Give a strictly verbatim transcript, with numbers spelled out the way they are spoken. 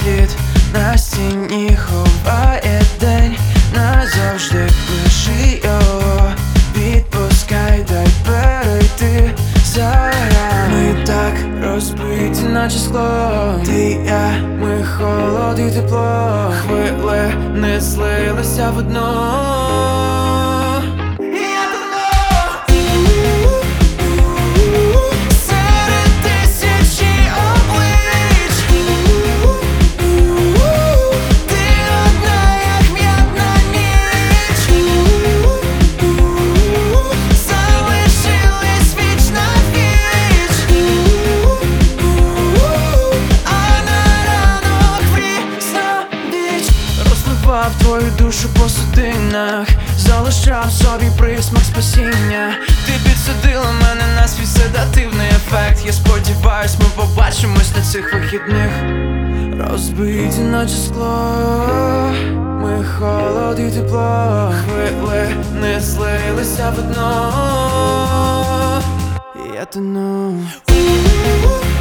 слід на стіні ховає день назавжди. Лиши його, відпускай, дай перейти за грань. Ми так розбиті, наче скло. Ти і я, ми холод і тепло. Хвили не злилися в одно. Розливав твою душу по судинах, залишав собі присмак спасіння. Ти підсадила мене на свій седативний ефект. Я сподіваюсь, ми побачимось на цих вихідних. Розбиті, наче скло. Ми холод і тепло. Хвили не злилися в одно. Я тону.